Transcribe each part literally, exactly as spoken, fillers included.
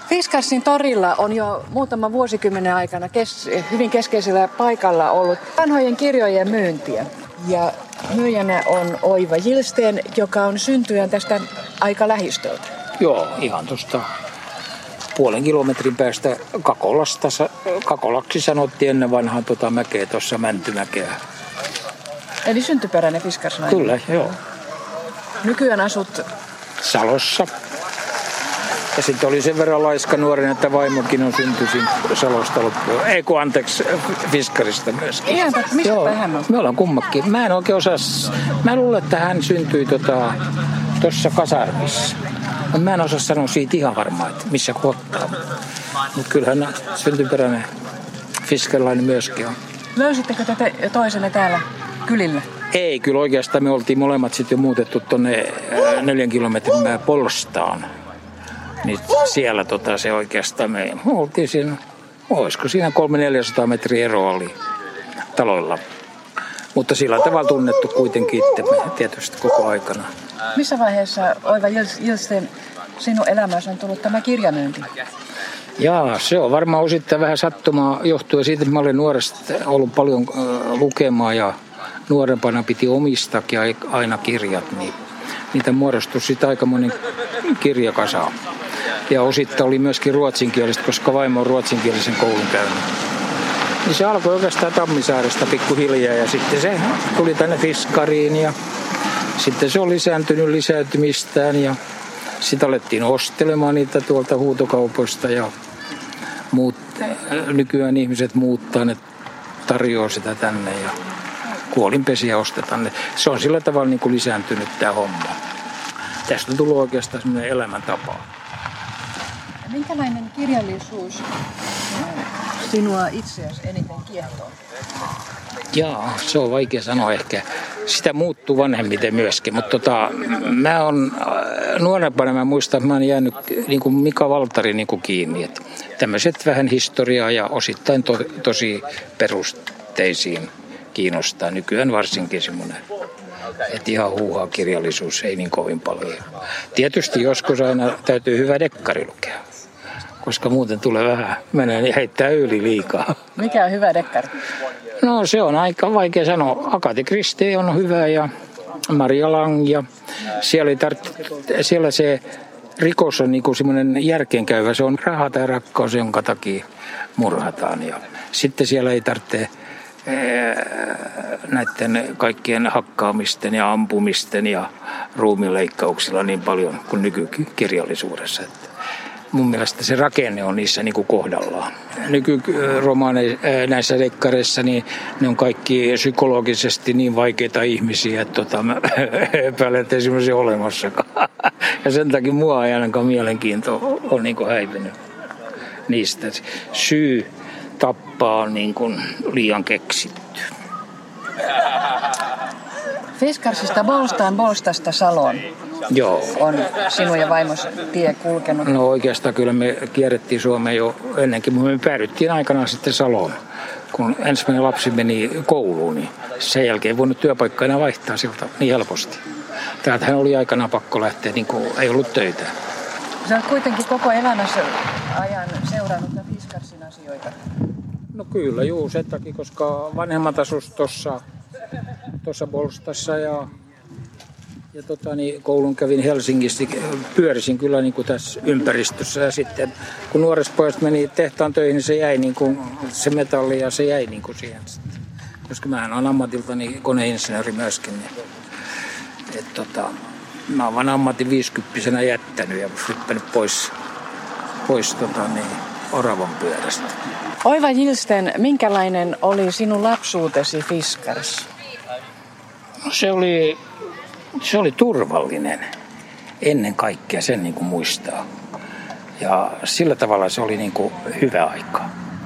Fiskarsin torilla on jo muutama vuosikymmenen aikana kes- hyvin keskeisellä paikalla ollut vanhojen kirjojen myyntiä. Ja myyjänä on Oiva Gillsten, joka on syntyjän tästä aika lähistöltä. Joo, ihan tuosta puolen kilometrin päästä Kakolasta. Kakolaksi sanottiin ennen vanhaan tuota mäkeä, tuossa Mäntymäkeä. Eli syntyperäinen fiskarslainen? Kyllä, joo. Nykyään asut Salossa. Ja sitten oli sen verran laiska nuoren, että vaimokin on syntyisin Salosta loppuun. Ei kun anteeksi, Fiskarista myöskin. Ihan, mistä joo, hän on? Me ollaan kummakin. Mä en oikein osaa. Mä luulen, että hän syntyi tuossa tota, kasarmissa. Mä en osaa sanoa siitä ihan varmaan, että missä kohtaa. Mutta kyllähän syntyperäinen fiskarilainen myöskin on. Löysittekö te toisenne täällä kylillä? Ei, kyllä oikeastaan me oltiin molemmat sitten jo muutettu tuonne neljän kilometrin mää Polstaan. Niin siellä tota, se oikeastaan me oltiin siinä, olisiko siinä kolme neljäsataa metriä ero oli taloilla. Mutta sillä tavalla tunnettu kuitenkin itse tietysti koko aikana. Missä vaiheessa, Oiva Gillsten, sinun elämässä on tullut tämä kirjamyynti? Jaa, se on varmaan osittain vähän sattumaa johtuen siitä, että mä olen nuoresta ollut paljon äh, lukemaan ja nuorempana piti omistakin aina kirjat, niin niitä muodostui sitten aikamoinen kirjakasa. Ja osittain oli myöskin ruotsinkielistä, koska vaimo on ruotsinkielisen koulun käynyt. Niin se alkoi oikeastaan Tammisaaresta pikkuhiljaa ja sitten se tuli tänne Fiskariin ja sitten se on lisääntynyt lisäytymistään ja sitten alettiin ostelemaan niitä tuolta huutokaupoista ja muut, nykyään ihmiset muuttaa, ne tarjoaa sitä tänne ja kuolinpesiä ostetaan. Se on sillä tavalla niin kuin lisääntynyt tämä homma. Tästä on tullut oikeastaan semmoinen elämäntapa. Minkälainen kirjallisuus sinua itseäsi eniten kiehtoo? Jaa, se on vaikea sanoa ehkä. Sitä muuttuu vanhemmiten myöskin, mutta tota, mä on nuorempana, mä muistan, että mä oon jäänyt niin kuin Mika Valtari niin kuin kiinni. Että tämmöiset vähän historiaa ja osittain to, tosi perusteisiin kiinnostaa. Nykyään varsinkin semmoinen, että ihan huuhaa kirjallisuus ei niin kovin paljon. Tietysti joskus aina täytyy hyvä dekkari lukea, koska muuten tulee vähän, menee niin heittää yli liikaa. Mikä on hyvä dekkari? No se on aika vaikea sanoa. Agatha Christie on hyvä ja Maria Lang ja siellä, tar- siellä se rikos on niinku semmoinen järkeenkäyvä. Se on raha tai rakkaus, jonka takia murhataan. Ja sitten siellä ei tarvitse näiden kaikkien hakkaamisten ja ampumisten ja ruumiinleikkauksilla niin paljon kuin nykykirjallisuudessa. Mun mielestä se rakenne on niissä niin kuin kohdallaan. Nykyromaaneissa, näissä dekkareissa, niin ne on kaikki psykologisesti niin vaikeita ihmisiä, että tota, mä epäilen, että ei semmoisia olemassakaan. Ja sen takia mua ei ainakaan mielenkiinto on niin kuin häipynyt niistä. Syy tappaa on niin kuin liian keksitty. Fiskarsista Bolstaan, Bolstasta Saloon. Joo. On sinun ja vaimos tie kulkenut? No oikeastaan kyllä me kierrettiin Suomeen jo ennenkin, mutta me päädyttiin aikanaan sitten Saloon. Kun ensimmäinen lapsi meni kouluun, niin sen jälkeen ei voinut työpaikkaa enää vaihtaa siltä niin helposti. Täältähän oli aikanaan pakko lähteä, niin kuin ei ollut töitä. Sä olet kuitenkin koko elämässä ajan seurannut Fiskarsin asioita. No kyllä, juu, sen takia, koska vanhemmat asuivat tuossa tuossa Bolstassa ja Ja tota, niin, koulun kävin Helsingissä, pyörisin kyllä niin kuin tässä ympäristössä ja sitten kun nuoresta pojasta meni tehtaan töihin, niin se jäi niin kuin, se metalli ja se jäi niin kuin siihen sitten. Koska mähän olen ammatiltani koneinsinööri myöskin. Niin, et, tota, mä oon vaan ammatin viisikymppisenä jättänyt ja hyppänyt pois, pois tota, niin, oravan pyörästä. Oiva Gillsten, minkälainen oli sinun lapsuutesi Fiskarissa? No se oli... Se oli turvallinen ennen kaikkea, sen niin kuin muistaa. Ja sillä tavalla se oli niin kuin hyvä aika.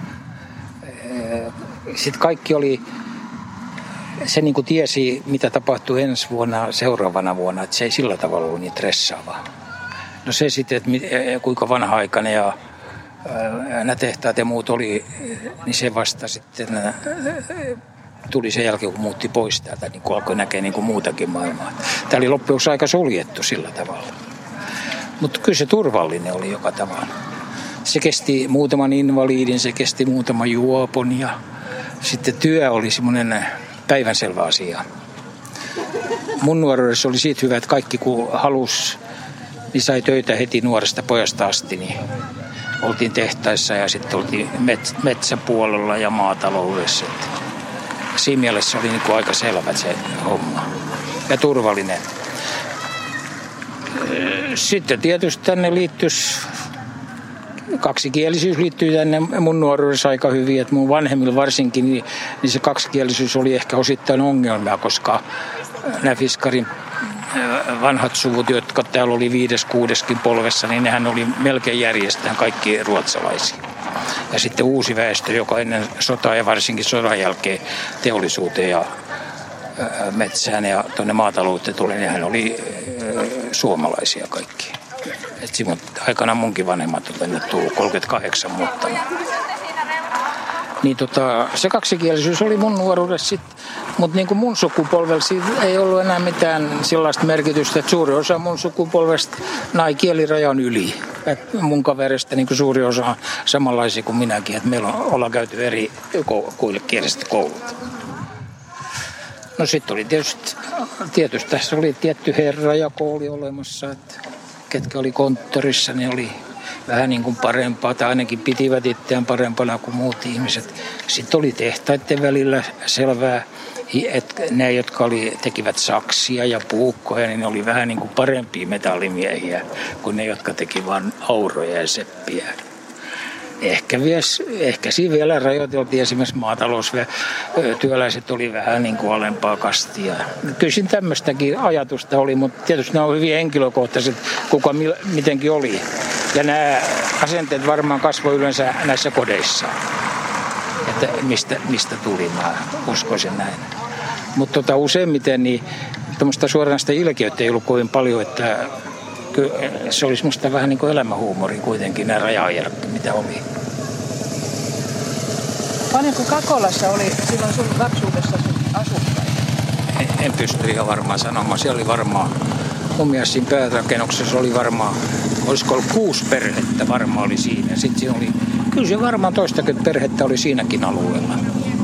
Sitten kaikki oli, se niin kuin tiesi, mitä tapahtuu ensi vuonna, seuraavana vuonna, että se ei sillä tavalla ollut niin stressaavaa. No se sitten, että kuinka vanha-aikainen ja nämä tehtaat ja muut oli, niin se vasta sitten tuli sen jälkeen, kun muutti pois täältä, niin kun alkoi näkee niin kuin muutakin maailmaa. Tämä oli loppujen aika suljettu sillä tavalla. Mutta kyllä se turvallinen oli joka tavalla. se kesti muutaman invalidin, se kesti muutaman juopon ja sitten työ oli semmoinen päivänselvä asia. Mun nuoruudessa oli siitä hyvä, että kaikki kun halusi, niin sai töitä heti nuoresta pojasta asti. Niin oltiin tehtaissa ja sitten oltiin metsäpuolella ja maataloudessa. Siinä mielessä oli niin kuin aika selvä se homma ja turvallinen. Sitten tietysti tänne liittyisi, kaksikielisyys liittyy tänne mun nuoruudessa aika hyvin, että mun vanhemmilla varsinkin, niin, niin se kaksikielisyys oli ehkä osittain ongelmia, koska nämä Fiskarin vanhat suvut, jotka täällä oli viides, kuudeskin polvessa, niin nehän oli melkein järjestään kaikki ruotsalaisia. Ja sitten uusi väestö, joka ennen sotaa ja varsinkin sodan jälkeen teollisuuteen ja metsään ja tuonne maatalouteen tuli, niin hän oli suomalaisia kaikki. Et simut, aikana munkin vanhemmat on tänne tullut kolmekymmentäkahdeksan muuttanut. Niin tota, se kaksikielisyys oli mun nuoruudessa sitten, mutta niin kuin mun sukupolvella siitä ei ollut enää mitään sellaista merkitystä, että suuri osa mun sukupolvesta nai kielirajan yli. Et mun kaverista niin kuin suuri osa on samanlaisia kuin minäkin, että meillä on, ollaan käyty eri kielestä koulut. No sitten oli tietysti, tietysti tässä oli tietty herrajako oli olemassa, että ketkä oli konttorissa, niin oli vähän niin kuin parempaa, tai ainakin pitivät itseään parempana kuin muut ihmiset. Sitten oli tehtaiden välillä selvää, että ne, jotka oli, tekivät saksia ja puukkoja, niin ne oli vähän niin kuin parempia metallimiehiä kuin ne, jotka teki vain auroja ja seppiä. Ehkä, vies, ehkä siinä vielä rajoiteltiin esimerkiksi maataloustyöläiset oli vähän niin kuin alempaa kastia. Kyllä siinä tämmöistäkin ajatusta oli, mutta tietysti nämä on hyvin henkilökohtaiset, kuka mitenkin oli. Ja nämä asenteet varmaan kasvoi yleensä näissä kodeissa, että mistä, mistä tuli, mä uskoisin näin. Mutta tota, useimmiten niin tuommoista suoranaista ilkeyttä ei ollut kovin paljon, että se olisi musta vähän niin kuin elämänhuumori kuitenkin, nämä raja-ajat, mitä oli. Paljonko Kakolassa oli silloin sun lapsuudessa asukkaita? En, en pysty ihan varmaan sanomaan. Siellä oli varmaan, mun mielestä siinä päärakennuksessa oli varmaan, olisiko ollut kuusi perhettä varmaan oli siinä. Sitten siinä oli, kyllä se varmaan toistakymmentä perhettä oli siinäkin alueella.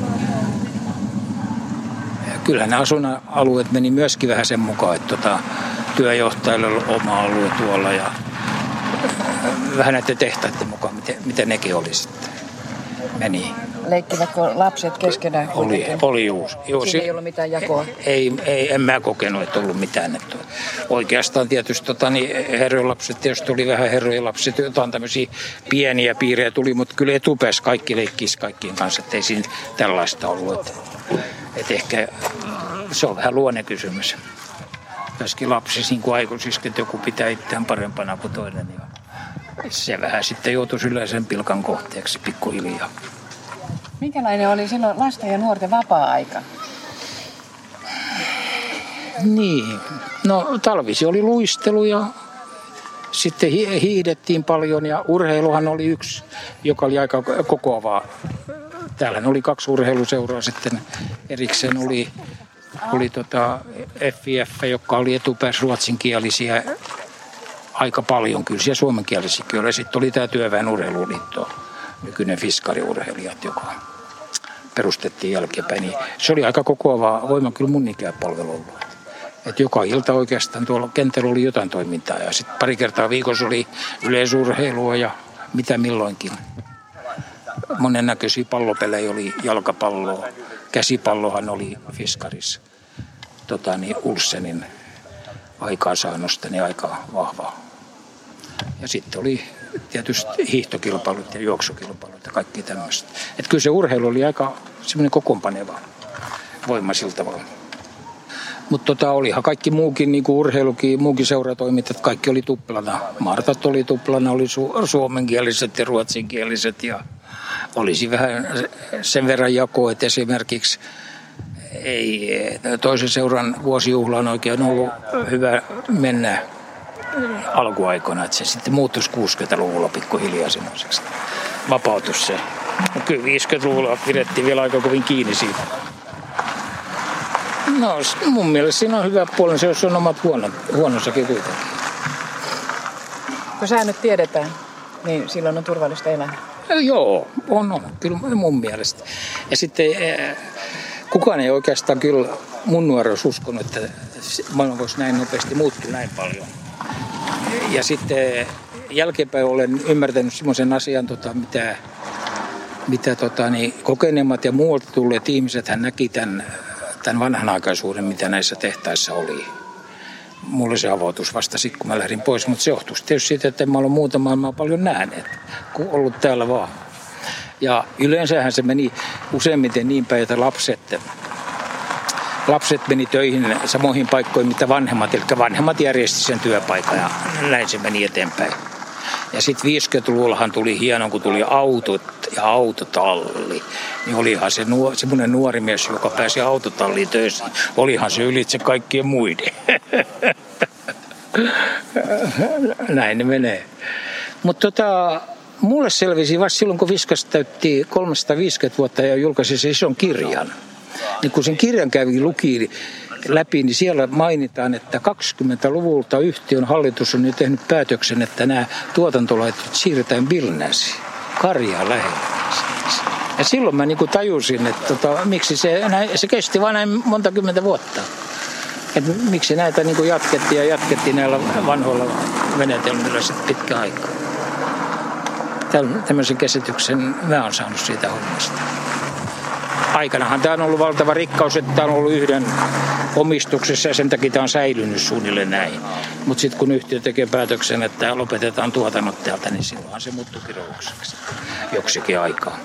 Ja kyllähän nämä asuinalueet meni myöskin vähän sen mukaan, että tota, työjohtajilla oli oma alue tuolla ja vähän näiden tehtaiden mukaan, miten, miten nekin oli sitten. Meni. Leikkivätkö lapset keskenään? Oli, oli juu. juu. Siinä ei ollut mitään jakoa? Ei, ei, en mä kokenut, että ollut mitään. Että oikeastaan tietysti tota, niin herrojen lapset tietysti oli vähän herrojen lapset, jotain tämmöisiä pieniä piirejä tuli, mutta kyllä etupäässä kaikki leikkisi kaikkien kanssa, että ei siinä tällaista ollut. Että, että ehkä se on vähän luonnekysymys. Myöskin lapsissa niin kuin aikuisissa, että joku pitää itseään parempana kuin toinen. Ja se vähän sitten joutuisi yleisen pilkan kohteeksi pikkuhiljaa. Minkälainen oli silloin lasten ja nuorten vapaa-aika? Niin, no talvisi oli luistelu ja sitten hiihdettiin paljon ja urheiluhan oli yksi, joka oli aika kokoavaa. Täällä oli kaksi urheiluseuraa sitten erikseen oli, oli tota F I F, joka oli etupäässä ruotsinkielisiä aika paljon, kyllä siellä suomenkielisiäkin oli. Sitten oli tämä Työväen urheiluliitto, nykyinen Fiskari-urheilijat, joka perustettiin jälkeenpäin. Niin se oli aika kokoavaa, voima kyllä mun ikäpalvelu ollut. Et joka ilta oikeastaan tuolla kentällä oli jotain toimintaa ja sitten pari kertaa viikossa oli yleisurheilua ja mitä milloinkin. Monennäköisiä pallopelejä oli, jalkapalloa, käsipallohan oli Fiskarissa. Tota, niin Ulsenin aikaansaannosta niin aika vahva. Ja sitten oli tietysti hiihtokilpailut ja juoksukilpailut ja kaikki tämmöistä. Että kyllä se urheilu oli aika semmoinen kokoonpaneva voima sillä tavalla. Mutta tota, olihan kaikki muukin, niin kuin urheilukin, muukin seuratoimintat, kaikki oli tuplana. Martat oli tuplana, oli su- suomenkieliset ja ruotsinkieliset ja olisi vähän sen verran jakoa, että esimerkiksi ei toisen seuran vuosijuhlaan oikein ollut hyvä mennä alkuaikoina, että se sitten muuttuisi kuusikymmentäluvulla pikkuhiljaa semmoiseksi. Vapautus se. No kyllä viisikymmentäluvulla pidettiin vielä aika kovin kiinni siitä. No mun mielestä siinä on hyvä puoli, se on omat huonot, huonossakin kuitenkin. Kun säännöt tiedetään, niin silloin on turvallista elää. Joo, on, on, kyllä mun mielestä. Ja sitten kukaan ei oikeastaan kyllä mun nuoruus uskonut, että maailma voisi näin nopeasti muuttua näin paljon. Ja sitten jälkeenpäin olen ymmärtänyt semmoisen asian, tota, mitä, mitä tota, niin, kokeneemmat ja muualta tulleet ihmiset hän näki tämän, tämän vanhanaikaisuuden, mitä näissä tehtaissa oli. Mulle se avautus vasta sitten, kun mä lähdin pois, mutta se johtuisi tietysti siitä, että en mä ole muuta maailmaa paljon nähneet, kun ollut täällä vaan. Ja yleensähän se meni useimmiten niin päin, että lapset, lapset meni töihin samoihin paikkoihin, mitä vanhemmat, eli vanhemmat järjesti sen työpaikan ja näin se meni eteenpäin. Ja sitten viisikymmentäluvullahan tuli hieno, kun tuli autot ja autotalli. Niin olihan se nuor, semmoinen nuori mies, joka pääsi autotalliin töissä. Olihan se ylitse kaikkien muiden. Näin ne menee. Mutta tota, mulle selvisi vasta silloin, kun Viskas täytti kolmesataaviisikymmentä vuotta ja julkaisi sen ison kirjan. Niin kun sen kirjan kävi luki läpi, niin siellä mainitaan, että kaksikymmentäluvulta yhtiön hallitus on jo tehnyt päätöksen, että nämä tuotantolaitteet siirretään Vilnäsiin, Karjaan lähelle. Ja silloin mä niin kuin tajusin, että tota, miksi se, se kesti vain näin monta kymmentä vuotta. Että miksi näitä niin kuin jatkettiin ja jatkettiin näillä vanhoilla menetelmillä sitten pitkä aikaa. Tämmöisen käsityksen mä oon saanut siitä hommasta. Aikanahan tämä on ollut valtava rikkaus, että tämä on ollut yhden omistuksessa ja sen takia tämä on säilynyt suunnilleen näin. Mutta sitten kun yhtiö tekee päätöksen, että lopetetaan tuotannot täältä, niin silloinhan se muuttuu kirjoitukseksi joksikin aikaa.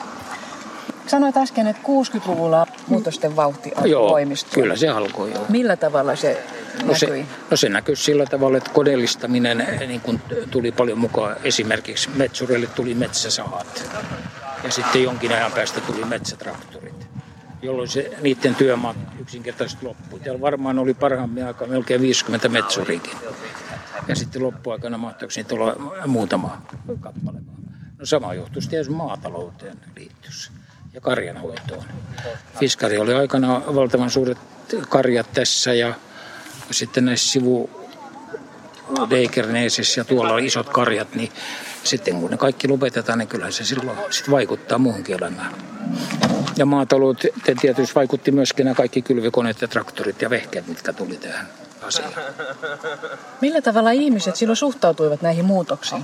Sanoit äsken, että kuusikymmentäluvulla muutosten vauhti voimistui. Joo, kyllä se alkoi. Joo. Millä tavalla se no näkyi? Se, no se näkyi sillä tavalla, että koneellistaminen niin kun tuli paljon mukaan. Esimerkiksi metsureille tuli metsäsahat. Ja sitten jonkin ajan päästä tuli metsätraktorit, jolloin se, niiden työmaat yksinkertaisesti loppui. Täällä varmaan oli parhaimmillaan aikaa melkein viisikymmentä metsuriikin. Ja sitten loppuaikana mahtaako niitä olla muutama kappale. No sama johtuisi tietysti maatalouteen liittyisi ja karjanhoitoon. Fiskari oli aikana valtavan suuret karjat tässä ja sitten näissä sivu Deikerneisissä ja tuolla on isot karjat, niin sitten kun ne kaikki lopetetaan, niin kyllähän se silloin sit vaikuttaa muuhunkin elämään. Ja maatalouteen tietysti vaikutti myöskin nämä kaikki kylvikoneet ja traktorit ja vehkeet, mitkä tuli tähän asiaan. Millä tavalla ihmiset silloin suhtautuivat näihin muutoksiin?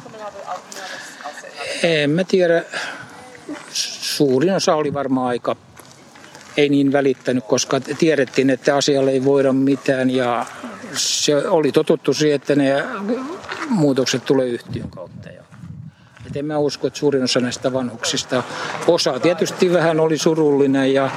En mä tiedä. Suurin osa oli varmaan aika ei niin välittänyt, koska tiedettiin, että asialle ei voida mitään ja se oli totuttu siihen, että ne muutokset tulee yhtiön kautta. Et en mä usko, että suurin osa näistä vanhuksista, osa tietysti vähän oli surullinen ja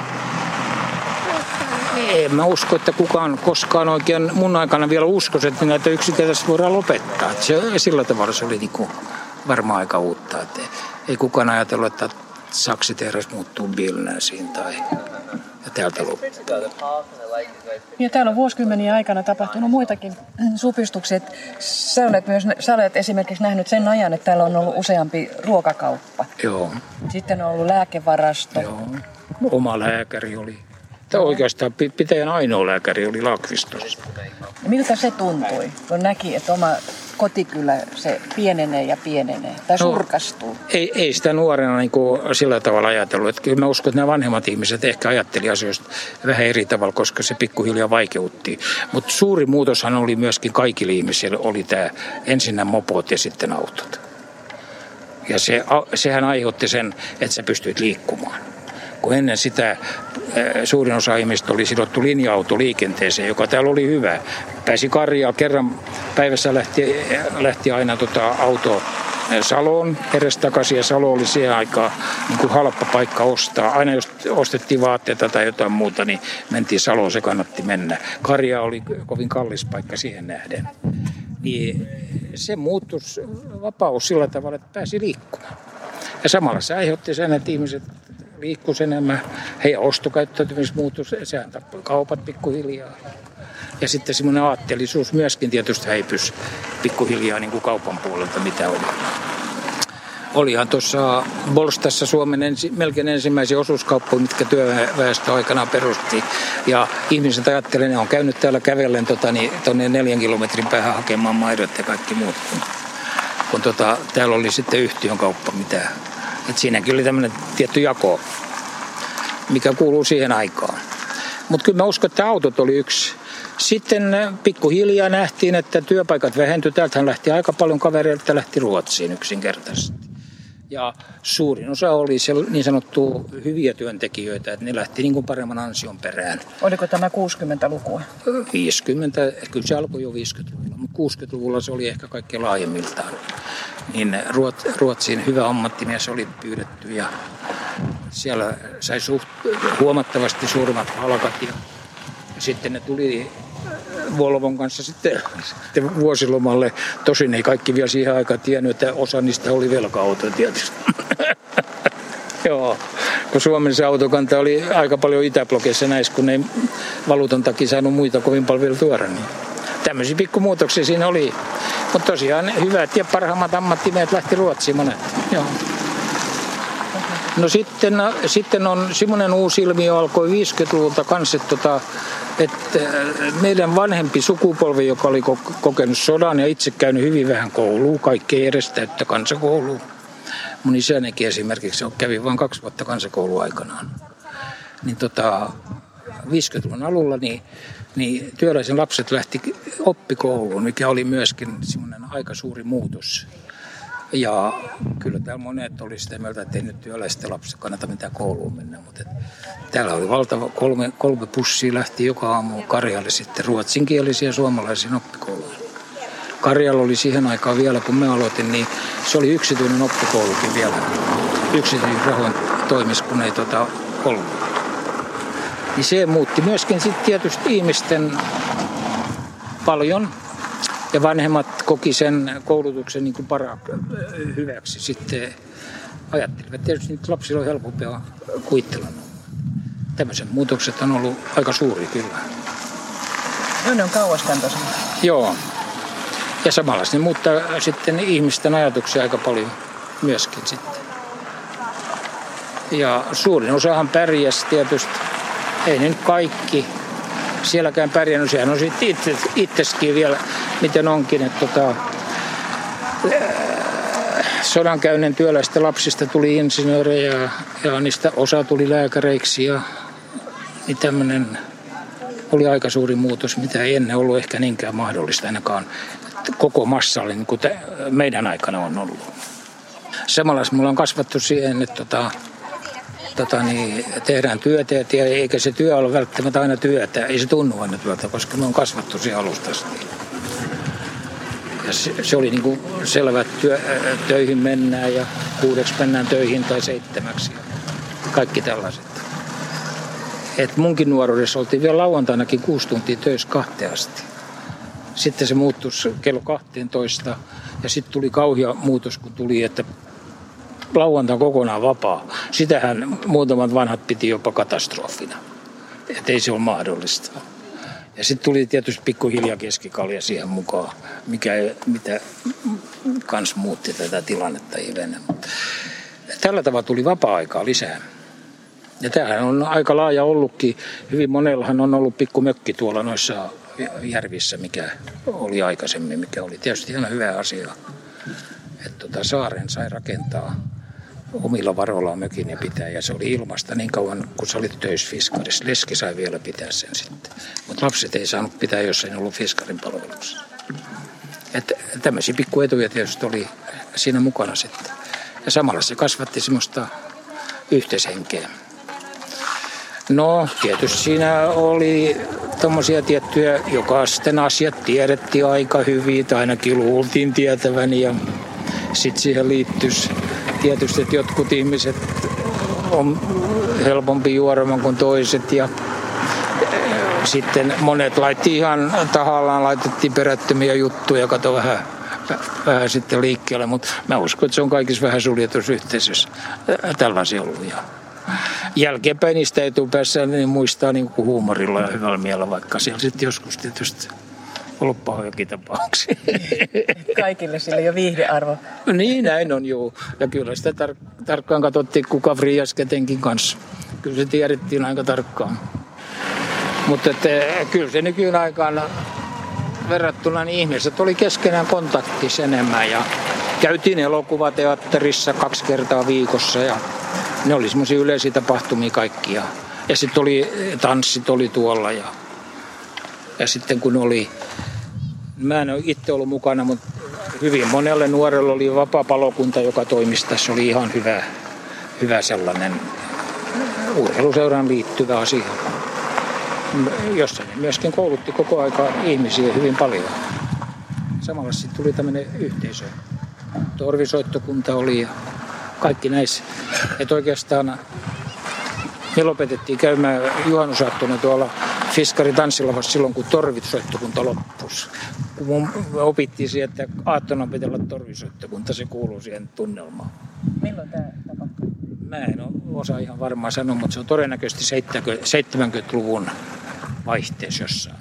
en mä usko, että kukaan koskaan oikein mun aikana vielä uskoisi, että näitä yksinkertaisesti voidaan lopettaa. Et se, sillä tavalla se oli niinku varmaan aika uutta. Et ei kukaan ajatellut, että saksitehdas muuttuu Vilnäsiin tai ja täältä loppuu. Ja täällä on vuosikymmeniä aikana tapahtunut muitakin supistuksia. Sä olet, myös, sä olet esimerkiksi nähnyt sen ajan, että täällä on ollut useampi ruokakauppa. Joo. Sitten on ollut lääkevarasto. Joo. Oma lääkäri oli. Tämä oikeastaan pitäjän ainoa lääkäri oli Laakvistossa. Miltä se tuntui, kun näki, että oma kotikylä se pienenee ja pienenee tai no, surkastuu? Ei, ei sitä nuorena niin kuin sillä tavalla ajatellut. Että kyllä mä uskon, että nämä vanhemmat ihmiset ehkä ajatteli asioista vähän eri tavalla, koska se pikkuhiljaa vaikeutti. Mutta suuri muutoshan oli myöskin kaikille ihmisille, oli tämä ensinnä mopot ja sitten autot. Ja se, sehän aiheutti sen, että sä pystyit liikkumaan. Kun ennen sitä suurin osa ihmistä oli sidottu linja-autoliikenteeseen, joka täällä oli hyvä. Pääsi Karjaan, kerran päivässä lähti, lähti aina tota auto Saloon edestakaisin ja Salo oli siihen aikaan niin kuin halppa paikka ostaa. Aina jos ostettiin vaatteita tai jotain muuta, niin mentiin Saloon, se kannatti mennä. Karja oli kovin kallis paikka siihen nähden. Niin se muuttui vapaus sillä tavalla, että pääsi liikkumaan. Ja samalla se aiheutti sen, että ihmiset liikkuisi enemmän. Heidän ostokäyttäytymistä muuttui, sehän tappoi kaupat pikkuhiljaa. Ja sitten semmoinen aatteellisuus myöskin tietysti häipyisi pikkuhiljaa niin kuin kaupan puolelta, mitä oli. Olihan tuossa Bolstassa Suomen ensi, melkein ensimmäisiä osuuskauppoja, mitkä työväestö aikanaan perusti. Ja ihmiset ajattelevat, että ne on käynyt täällä kävellen tuonne tota, niin, neljän kilometrin päähän hakemaan maidot ja kaikki muut. kun tota, täällä oli sitten yhtiön kauppa. Mitä. Et siinäkin oli tämmöinen tietty jako, mikä kuuluu siihen aikaan. Mutta kyllä mä uskon, että autot oli yksi. Sitten pikkuhiljaa nähtiin, että työpaikat vähentyi. Täältähän lähti aika paljon kavereilta, lähti Ruotsiin yksinkertaisesti. Ja suurin osa oli niin sanottu hyviä työntekijöitä, että ne lähti niin kuin paremman ansion perään. Oliko tämä kuusikymmentälukua? viisikymmentä, kyllä se alkoi jo viisikymmentäluvulla, mutta kuusikymmentäluvulla se oli ehkä kaikkein laajemmiltaan. Niin Ruotsiin hyvä ammattimies oli pyydetty ja siellä sai suht, huomattavasti suuremmat palkat ja sitten ne tuli Volvon kanssa sitten, sitten vuosilomalle. Tosin ei kaikki vielä siihen aikaan tiennyt, että osa niistä oli velka-autoja tietysti. Joo, kun Suomen se autokanta oli aika paljon itäblokeissa näissä, kun ei valuutan takia saanut muita kovin paljon vielä tuoda. Niin tämmöisiä pikkumuutoksia siinä oli. Mutta tosiaan hyvät ja parhaimmat ammattimeet lähti Ruotsiin monet. Joo. No sitten, sitten on semmoinen uusi ilmiö alkoi viisikymmentäluvulta kanssa, että, tota, että meidän vanhempi sukupolvi, joka oli kokenut sodan ja itse käynyt hyvin vähän koulua, kaikki ei edes täyttä kansakoulua. Mun isänikin esimerkiksi kävi vain kaksi vuotta kansakoulua aikanaan. Niin tota, viisikymmentäluvun alulla niin, niin työläisen lapset lähti oppikouluun, mikä oli myöskin semmoinen aika suuri muutos. Ja kyllä täällä monet oli sitä mieltä, että ei nyt työläisten lapset kannata mitään kouluun mennä. Mutta täällä oli valtava, kolme, kolme bussia lähti joka aamu Karjalle sitten ruotsinkielisiä ja suomalaisiin oppikouluihin. Karjalla oli siihen aikaan vielä, kun me aloitin, niin se oli yksityinen oppikoulukin vielä. Yksityinen rahoin toimisi, kun ei tota ollut. Niin se muutti myöskin sitten tietysti ihmisten paljon. Ja vanhemmat koki sen koulutuksen niin kuin para, hyväksi. Sitten ajattelivat, tietysti nyt lapsilla on helpompia kuittella. Tämmöiset muutokset on ollut aika suuri kyllä. No ne on kauaskantoisia. Joo. Ja samalla ne muuttaa sitten ihmisten ajatuksia aika paljon myöskin sitten. Ja suurin osahan pärjäsi tietysti. Ei ne nyt kaikki sielläkään pärjännyt. Sehän on sitten itse, itseskin vielä, miten onkin, että tota, sodankäynnin työläistä lapsista tuli insinöörejä ja, ja niistä osa tuli lääkäreiksi. Ja, niin tämmöinen oli aika suuri muutos, mitä ei ennen ollut ehkä niinkään mahdollista ainakaan koko massalle, niin kuin meidän aikana on ollut. Samalla mulla on kasvattu siihen, että tota, tota niin, tehdään työtä, ja eikä se työ ole välttämättä aina työtä. Ei se tunnu aina työtä, koska me on kasvattu siihen alusta asti. Ja se, se oli niin kuin selvä, että työ, töihin mennään ja kuudeksi mennään töihin tai seitsemäksi. Kaikki tällaiset. Et munkin nuoruudessa oltiin vielä lauantainakin kuusi tuntia töissä kahteen asti. Sitten se muuttui kello kahteentoista ja sitten tuli kauhea muutos, kun tuli, että lauantai kokonaan vapaa. Sitähän muutamat vanhat piti jopa katastrofina. Että ei se ole mahdollista. Ja sitten tuli tietysti pikkuhiljaa keskikalja siihen mukaan, mikä, mitä kans muutti tätä tilannetta hivenen. Tällä tavalla tuli vapaa-aikaa lisää. Ja tämähän on aika laaja ollutkin. Hyvin monellahan on ollut pikku mökki tuolla noissa järvissä, mikä oli aikaisemmin, mikä oli tietysti ihan hyvä asia. Että tota saaren sai rakentaa omilla varoillaan mökin ja pitää, ja se oli ilmasta niin kauan, kun sä olit töissä fiskarissa. Leski sai vielä pitää sen sitten. Mutta lapset ei saanut pitää, jos ei ollut fiskarin palveluksessa. Että tämmöisiä pikkuetuja tietysti oli siinä mukana sitten. Ja samalla se kasvatti semmoista yhteishenkeä. No, tietysti siinä oli tommosia tiettyjä, joka sitten asiat tiedettiin aika hyvin, tai ainakin luultiin tietävän, ja sitten siihen liittyisi tietysti, että jotkut ihmiset on helpompi juoreman kuin toiset, ja sitten monet laitti ihan tahallaan, laitettiin perättömiä juttuja, kato vähän, vähän sitten liikkeelle, mutta mä uskon, että se on kaikissa vähän suljetussa yhteisössä tällaisia ollut. Ja jälkeenpäin niistä etupäässä niin muistaa niin kuin huumorilla ja hyvällä mielellä, vaikka siellä sitten joskus tietysti ollut pahojakin tapauksia. Kaikille sillä jo viihdearvo. Niin, näin on, joo. Ja kyllä sitä tar- tarkkaan katsottiin, kuka frias ketenkin kanssa. Kyllä se tiedettiin aika tarkkaan. Mutta kyllä se nykyään aikaan verrattuna niin ihmiset oli keskenään kontaktissa enemmän ja käytiin elokuvateatterissa kaksi kertaa viikossa ja ne oli semmoisia yleisiä tapahtumia kaikkia. Ja sitten oli, tanssit oli tuolla ja, ja sitten kun oli, mä en ole itse ollut mukana, mutta hyvin monelle nuorelle oli vapaa-palokunta, joka toimisi. Tässä oli ihan hyvä, hyvä sellainen urheiluseuraan liittyvä asia, jossa ne myöskin koulutti koko aika ihmisiä hyvin paljon. Samalla sitten tuli tämmöinen yhteisö. Torvisoittokunta oli ja kaikki näissä. Että oikeastaan me lopetettiin käymään juhannusaattona tuolla Fiskarin tanssilavassa silloin, kun torvisoittokunta loppuisi. Kun mun opittiin siihen, että aattona pitää olla torvisoittokunta, se kuuluu siihen tunnelmaan. Milloin tämä tapahtui? Mä en osaa ihan varmaan sanoa, mutta se on todennäköisesti seitsemänkymmentäluvun vaihteessa jossain.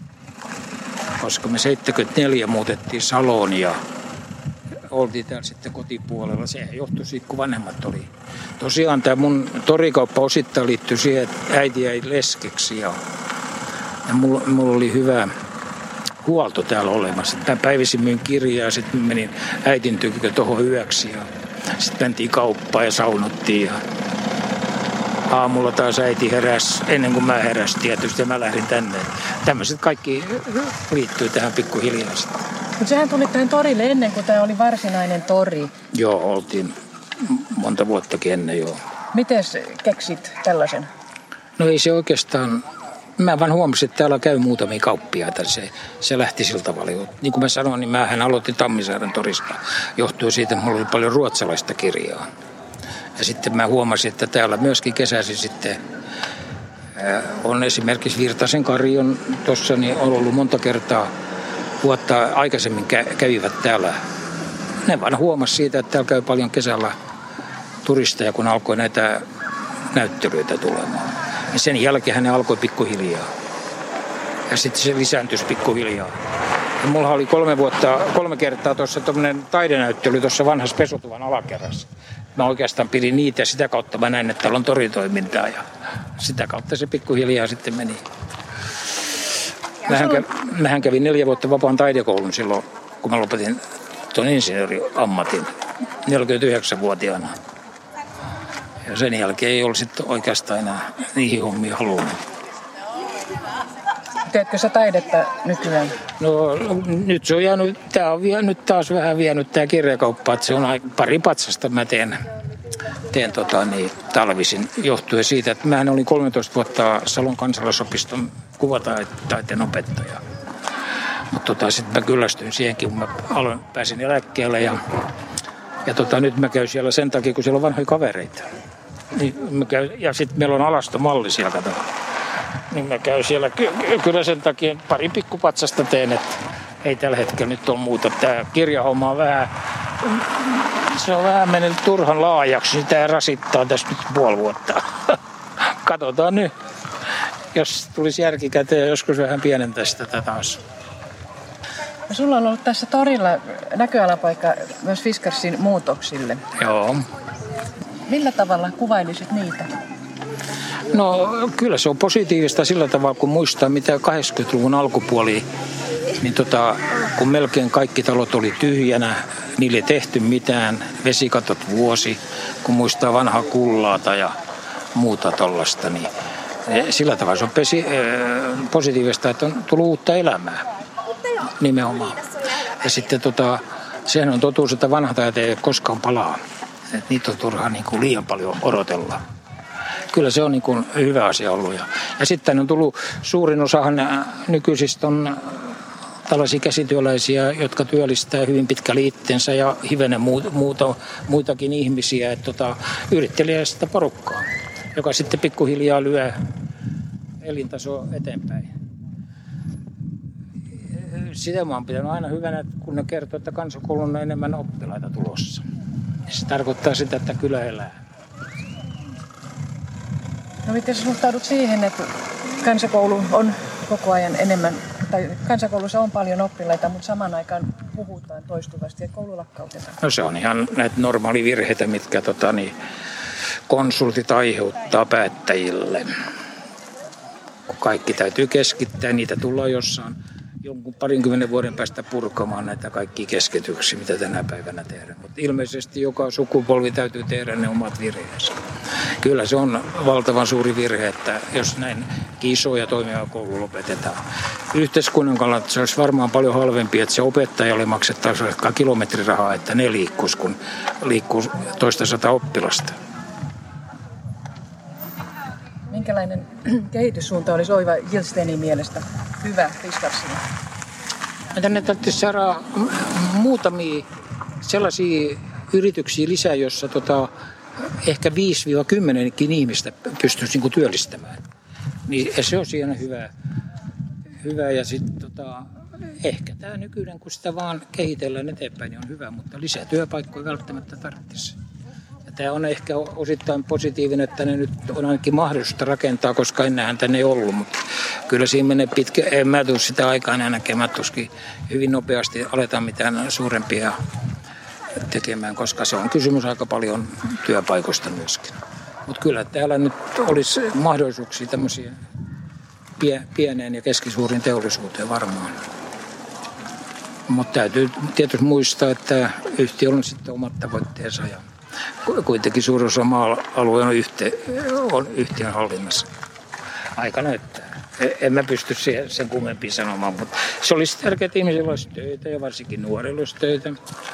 Koska me seitsemänkymmentäneljä muutettiin Saloon ja oltiin täällä sitten kotipuolella. Se johtui siitä, kun vanhemmat oli. Tosiaan tämä mun torikauppa osittain liittyi siihen, että äiti jäi leskeksi ja, ja mulla, mulla oli hyvä huolto täällä olemassa. Mä päivisin myin kirjaa ja sitten menin äitin tykö tuohon yöksi ja sitten mentiin kauppaan ja saunottiin ja aamulla taas äiti heräsi ennen kuin mä heräsin tietysti ja mä lähdin tänne. Tämmöiset kaikki liittyy tähän pikkuhiljaa. Mutta sehän tuli tähän torille ennen kuin tämä oli varsinainen tori. Joo, oltiin monta vuottakin ennen joo. Miten keksit tällaisen? No ei se oikeastaan, mä vaan huomasin, että täällä käy muutamia kauppiaita. Se, se lähti sillä tavalla. Niin kuin mä sanoin, niin mähän aloitin Tammisaaren torista. Johtui siitä, että mulla oli paljon ruotsalaista kirjaa. Ja sitten mä huomasin, että täällä myöskin kesäisin sitten on esimerkiksi Virtasen Kari on tuossa, niin on ollut monta kertaa vuotta aikaisemmin kävivät täällä. Ne vaan huomasi siitä, että täällä käy paljon kesällä turisteja, kun alkoi näitä näyttelyitä tulemaan. Ja sen jälkeen ne alkoi pikkuhiljaa. Ja sitten se lisääntyi pikkuhiljaa. Ja mulla oli kolme, vuotta, kolme kertaa tuossa tuommoinen taidenäyttely tuossa vanhassa Pesutuvan alakerrassa. Mä oikeastaan pidin niitä ja sitä kautta mä näin, että täällä on toritoimintaa ja sitä kautta se pikkuhiljaa sitten meni. Mähän, kävin, mähän kävin neljä vuotta vapaan taidekoulun silloin, kun mä lopetin tuon insinööriammatin neljäkymmentäyhdeksänvuotiaana. Ja sen jälkeen ei ollut sitten oikeastaan enää niihin hommiin halunnut. Teetkö sä taidetta nykyään? No nyt se on jäänyt, tää on nyt taas vähän vienyt tää kirjakauppa, että se on pari patsasta mä teen, teen tota, niin, talvisin johtuen siitä, että mä olin kolmetoista vuotta Salon kansalaisopiston kuvataiteen opettaja. Mutta tota, sitten mä kyllästyin siihenkin, kun mä aloin, pääsin eläkkeelle ja, ja tota, nyt mä käyn siellä sen takia, kun siellä on vanhoja kavereita. Niin mä käyn, ja sitten meillä on alastomalli siellä, kato. Niin mä käyn siellä ky- kyllä sen takia pari pikkupatsasta teen, että ei tällä hetkellä nyt ole muuta. Tämä kirjahomma on vähän, se on vähän mennyt turhan laajaksi, niin tämä rasittaa tässä nyt puoli vuotta. Katsotaan nyt, jos tulisi järkikäteen ja joskus vähän pienentäisi tätä taas. No, sulla on ollut tässä torilla näköalapaikka myös Fiskarsin muutoksille. Joo. Millä tavalla kuvailisit niitä? No kyllä se on positiivista sillä tavalla, kun muistaa mitä kahdeksankymmentäluvun alkupuoli, niin tota, kun melkein kaikki talot oli tyhjänä, niille ei tehty mitään, vesikatot vuosi, kun muistaa vanhaa Kullaata ja muuta tollasta, niin sillä tavalla se on pesi, äh, positiivista, että on tullut uutta elämää nimenomaan. Ja sitten tota, sehän on totuus, että vanhat ajat ei koskaan palaa, että niitä on turhaa niin kuin liian paljon odotella. Kyllä se on niin kuin hyvä asia ollut. Ja, ja sitten on tullut suurin osahan nykyisistä on tällaisia käsityöläisiä, jotka työllistää hyvin pitkälle itsensä ja hivenen muuta, muitakin ihmisiä. Että tota, yrittelijäistä porukkaa, joka sitten pikkuhiljaa lyö elintasoa eteenpäin. Sitä mä oon pitänyt aina hyvänä, kun ne kertoo, että kansakoulun on enemmän oppilaita tulossa. Se tarkoittaa sitä, että kylä elää. No miten sä suhtaudut siihen, että kansakoulu on koko ajan enemmän, tai kansakoulussa on paljon oppilaita, mutta samaan aikaan puhutaan toistuvasti ja koulu lakkautetaan? No se on ihan näitä normaalivirheitä, mitkä tota, niin, konsultit aiheuttaa päättäjille. Kun kaikki täytyy keskittää, niitä tullaan jossain, jonkun parinkymmenen vuoden päästä purkamaan näitä kaikkia keskityksiä, mitä tänä päivänä tehdään. Mutta ilmeisesti joka sukupolvi täytyy tehdä ne omat virheensä. Kyllä se on valtavan suuri virhe, että jos näin isoja toimia koulu lopetetaan. Yhteiskunnan kannalta se olisi varmaan paljon halvempi, että se opettajalle maksettaisiin ehkä kilometrirahaa, että ne liikkuisi, kun liikkuu toista sata oppilasta. Minkälainen kehityssuunta olisi Oiva Gillstenin mielestä hyvä Fiskarsille? Tänne täytyisi saada muutamia sellaisia yrityksiä lisää, jossa tota, ehkä viisi kymmenen ihmistä pystyisi niinku työllistämään. Niin se on siinä hyvä. hyvä. Ja sitten tota, ehkä tämä nykyinen, kun sitä vaan kehitellään eteenpäin, niin on hyvä, mutta lisää työpaikkoja välttämättä tarvitsisi. Tämä on ehkä osittain positiivinen, että ne nyt on ainakin mahdollista rakentaa, koska ennenhän tänne ei ollut, mutta kyllä siinä menee pitkä. En mä tule sitä aikaa enää näkemään, tuskin hyvin nopeasti aletaan mitään suurempia tekemään, koska se on kysymys aika paljon työpaikoista myöskin. Mutta kyllä täällä nyt olisi mahdollisuuksia tämmöisiä pieneen ja keskisuurin teollisuuteen varmaan. Mutta täytyy tietysti muistaa, että yhtiö on sitten omat tavoitteensa ja kuitenkin suurin osa maa-alue on, yhte, on yhtiön hallinnassa. Aika näyttää. En mä pysty sen kummempiin sanomaan, mutta se olisi tärkeää, että ihmisillä olisi töitä ja varsinkin nuorilla olisi töitä.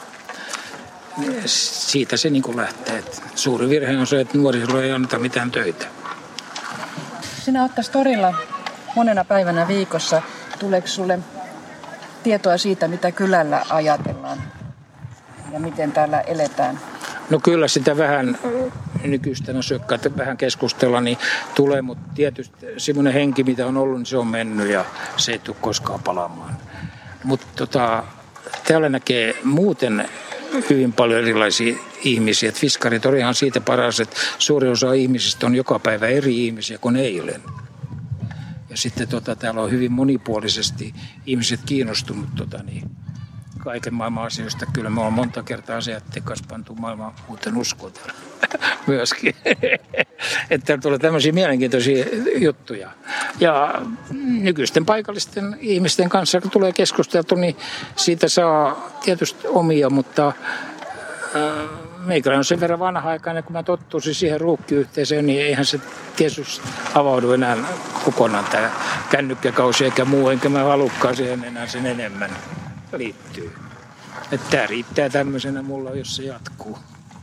Siitä se niin kuin lähtee. Suuri virhe on se, että nuorilla ei anneta mitään töitä. Sinä oot tässä torilla monena päivänä viikossa. Tuleeko sulle tietoa siitä, mitä kylällä ajatellaan ja miten täällä eletään? No kyllä sitä vähän nykyistä sökkaa, että vähän keskustella, niin tulee, mutta tietysti semmoinen henki, mitä on ollut, niin se on mennyt ja se ei tule koskaan palaamaan. Mutta tota, täällä näkee muuten hyvin paljon erilaisia ihmisiä. Et Fiskaritori on ihan siitä paras, että suuri osa ihmisistä on joka päivä eri ihmisiä kuin eilen. Ja sitten tota, täällä on hyvin monipuolisesti ihmiset kiinnostunut tota, niin, kaiken maailman asioista. Kyllä me ollaan monta kertaa asiatteen kanssa pantu maailman uuten uskoon myöskin. Että täällä tulee tämmöisiä mielenkiintoisia juttuja. Ja nykyisten paikallisten ihmisten kanssa, kun tulee keskusteltu, niin siitä saa tietysti omia, mutta äh, meikäläinen on sen verran vanha-aikainen, kun mä tottuisin siihen ruukkiyhteisöön, niin eihän se tietysti avaudu enää kokonaan tämä kännykkäkausi eikä muu, enkä mä halukkaan siihen enää sen enemmän liittyy. Että tämä riittää tämmöisenä mulla, jos se jatkuu.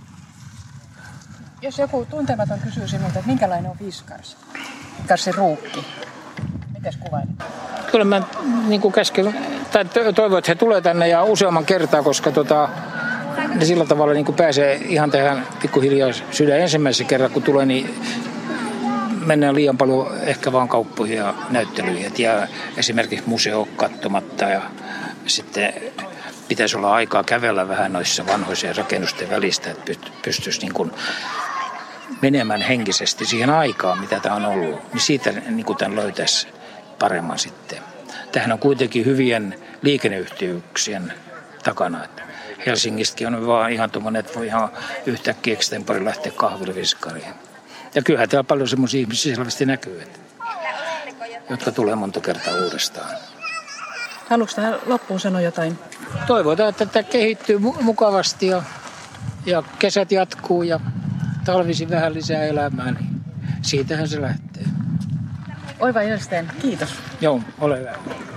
Jos joku tuntematon kysyy sinulta, että minkälainen on Fiskars? Fiskarsin ruukki. Mites kuvailet? Kyllä mä niin kuin käsken, tai toivon, että he tulee tänne ja useamman kertaa, koska tota, ne sillä tavalla niin kuin pääsee ihan tähän pikkuhiljaa sydän ensimmäisen kerran, kun tulee, niin mennään liian paljon ehkä vaan kauppoihin ja näyttelyihin. Et jää esimerkiksi museo katsomatta ja sitten pitäisi olla aikaa kävellä vähän noissa vanhoissa rakennusten välistä, että pystyisi niin kuin menemään henkisesti siihen aikaan, mitä tämä on ollut. Niin siitä niin kuin tämän löytäisi paremman sitten. Tämähän on kuitenkin hyvien liikenneyhteyksien takana. Helsingistäkin on vaan ihan tuommoinen, että voi ihan yhtäkkiä extempori lähteä kahville Fiskariin. Ja kyllähän täällä paljon semmoisia ihmisiä selvästi näkyy, että, jotka tulee monta kertaa uudestaan. Haluatko tähän loppuun sanoa jotain? Toivotaan, että tämä kehittyy mukavasti ja, ja kesät jatkuu ja talvisin vähän lisää elämää, niin siitähän se lähtee. Oiva Gillsten, kiitos. Joo, ole hyvä.